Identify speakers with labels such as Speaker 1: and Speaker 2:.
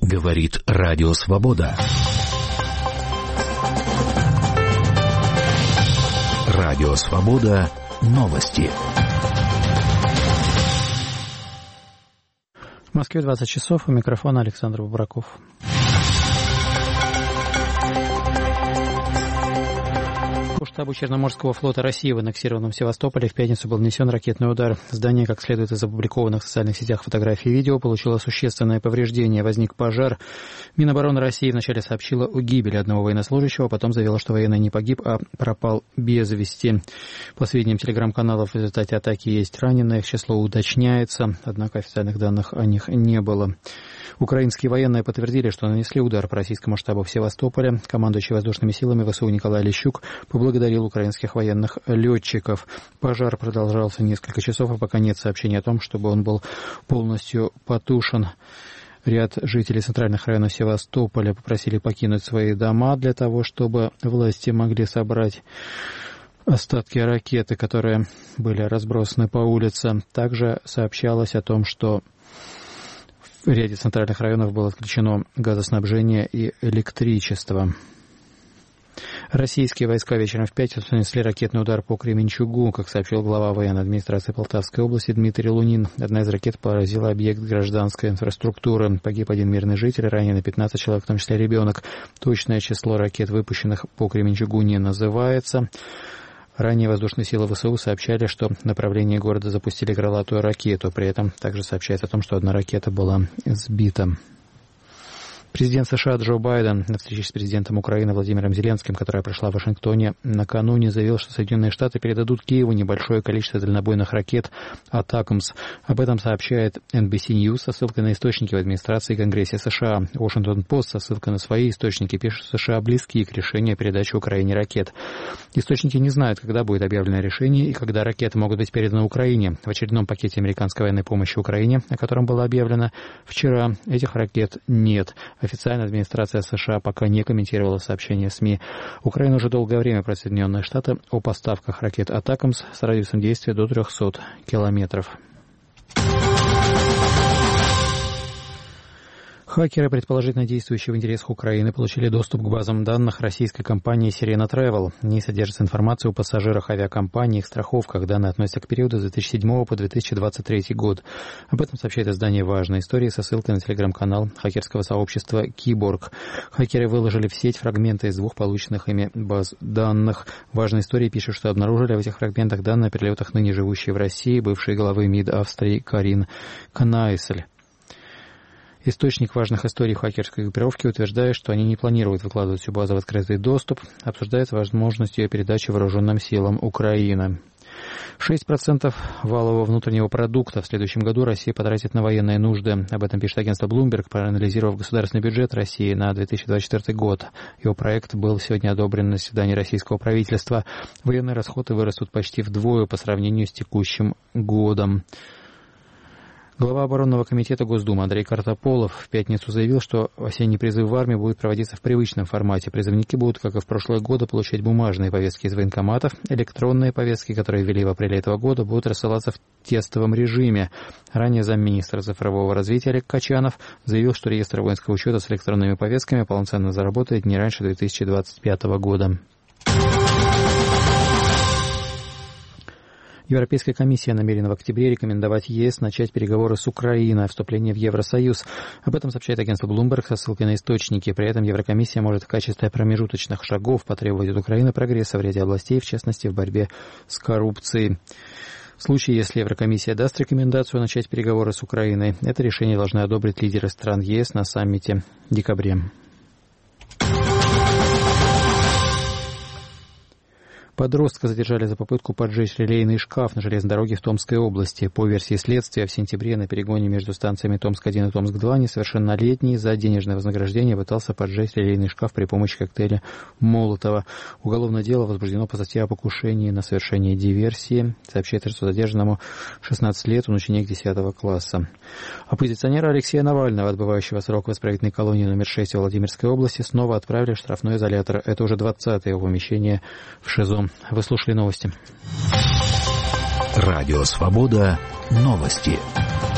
Speaker 1: Говорит Радио Свобода. Радио Свобода. Новости.
Speaker 2: В Москве 20 часов. У микрофона Александр Бобраков. По штабу Черноморского флота России в аннексированном Севастополе в пятницу был нанесен ракетный удар. Здание, как следует из опубликованных в социальных сетях фотографий и видео, получило существенное повреждение. Возник пожар. Минобороны России вначале сообщила о гибели одного военнослужащего, а потом заявила, что военный не погиб, а пропал без вести. По сведениям телеграм-каналов, в результате атаки есть раненые, их число уточняется, однако официальных данных о них не было. Украинские военные подтвердили, что нанесли удар по российскому штабу в Севастополе. Командующий воздушными силами ВСУ Николай Лещук поблагодарил украинских военных летчиков. Пожар продолжался несколько часов, а пока нет сообщений о том, чтобы он был полностью потушен. Ряд жителей центральных районов Севастополя попросили покинуть свои дома для того, чтобы власти могли собрать остатки ракеты, которые были разбросаны по улицам. Также сообщалось о том, что в ряде центральных районов было отключено газоснабжение и электричество. Российские войска вечером в пятницу нанесли ракетный удар по Кременчугу, как сообщил глава военной администрации Полтавской области Дмитрий Лунин. Одна из ракет поразила объект гражданской инфраструктуры. Погиб один мирный житель, ранены 15 человек, в том числе ребенок. Точное число ракет, выпущенных по Кременчугу, не называется. Ранее воздушные силы ВСУ сообщали, что в направлении города запустили крылатую ракету. При этом также сообщается о том, что одна ракета была сбита. Президент США Джо Байден на встрече с президентом Украины Владимиром Зеленским, которая прошла в Вашингтоне накануне, заявил, что Соединенные Штаты передадут Киеву небольшое количество дальнобойных ракет «Атакамс». Об этом сообщает NBC News со ссылкой на источники в администрации и Конгрессе США. Washington Post со ссылкой на свои источники пишет, что США близки к решению о передаче Украине ракет. Источники не знают, когда будет объявлено решение и когда ракеты могут быть переданы Украине. В очередном пакете американской военной помощи Украине, о котором было объявлено вчера, этих ракет нет. Официальная администрация США пока не комментировала сообщения СМИ. Украина уже долгое время просит Соединенные Штаты о поставках ракет «Атакамс» с радиусом действия до 300 километров. Хакеры, предположительно действующие в интересах Украины, получили доступ к базам данных российской компании Sirena Travel. В ней содержится информация о пассажирах авиакомпании, их страховках. Данные относятся к периоду с 2007 по 2023 год. Об этом сообщает издание «Важная история» со ссылкой на телеграм-канал хакерского сообщества «Киборг». Хакеры выложили в сеть фрагменты из двух полученных ими баз данных. «Важная история» пишет, что обнаружили в этих фрагментах данные о перелетах ныне живущей в России бывшей главы МИД Австрии Карин Кнайсель. Источник важных историй хакерской группировки утверждает, что они не планируют выкладывать всю базу в открытый доступ. Обсуждается возможность ее передачи вооруженным силам Украины. 6% валового внутреннего продукта в следующем году Россия потратит на военные нужды. Об этом пишет агентство Bloomberg, проанализировав государственный бюджет России на 2024 год. Его проект был сегодня одобрен на заседании российского правительства. Военные расходы вырастут почти вдвое по сравнению с текущим годом. Глава оборонного комитета Госдумы Андрей Картополов в пятницу заявил, что осенний призыв в армию будет проводиться в привычном формате. Призывники будут, как и в прошлые годы, получать бумажные повестки из военкоматов. Электронные повестки, которые ввели в апреле этого года, будут рассылаться в тестовом режиме. Ранее замминистра цифрового развития Олег Качанов заявил, что реестр воинского учета с электронными повестками полноценно заработает не раньше 2025 года. Европейская комиссия намерена в октябре рекомендовать ЕС начать переговоры с Украиной о вступлении в Евросоюз. Об этом сообщает агентство Bloomberg со ссылкой на источники. При этом Еврокомиссия может в качестве промежуточных шагов потребовать от Украины прогресса в ряде областей, в частности в борьбе с коррупцией. В случае, если Еврокомиссия даст рекомендацию начать переговоры с Украиной, это решение должны одобрить лидеры стран ЕС на саммите в декабре. Подростка задержали за попытку поджечь релейный шкаф на железной дороге в Томской области. По версии следствия, в сентябре на перегоне между станциями Томск-1 и Томск-2 несовершеннолетний за денежное вознаграждение пытался поджечь релейный шкаф при помощи коктейля Молотова. Уголовное дело возбуждено по статье о покушении на совершение диверсии. Сообщается, что задержанному 16 лет, он ученик 10 класса. Оппозиционера Алексея Навального, отбывающего срок в исправительной колонии номер 6 в Владимирской области, снова отправили в штрафной изолятор. Это уже 20-е его помещение в ШИЗО. Вы слушали новости.
Speaker 1: Радио Свобода. Новости.